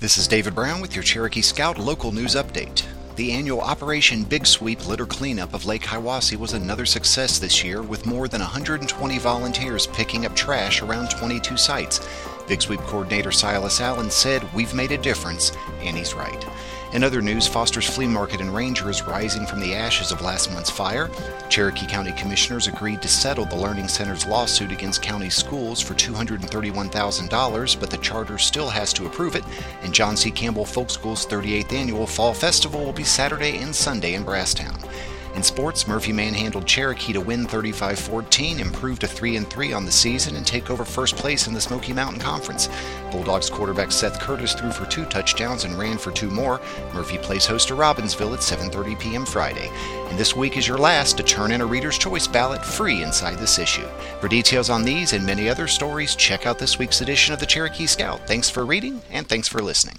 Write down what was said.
This is David Brown with your Cherokee Scout local news update. The annual Operation Big Sweep litter cleanup of Lake Hiwassee was another success this year, with more than 120 volunteers picking up trash around 22 sites. Big Sweep coordinator Silas Allen said, "We've made a difference," and he's right. In other news, Foster's Flea Market and Ranger is rising from the ashes of last month's fire. Cherokee County Commissioners agreed to settle the Learning Center's lawsuit against county schools for $231,000, but the charter still has to approve it. And John C. Campbell Folk School's 38th Annual Fall Festival will be Saturday and Sunday in Brasstown. In sports, Murphy manhandled Cherokee to win 35-14, improve to 3-3 on the season, and take over first place in the Smoky Mountain Conference. Bulldogs quarterback Seth Curtis threw for 2 touchdowns and ran for 2 more. Murphy plays host to Robbinsville at 7:30 p.m. Friday. And this week is your last to turn in a Reader's Choice ballot free inside this issue. For details on these and many other stories, check out this week's edition of the Cherokee Scout. Thanks for reading, and thanks for listening.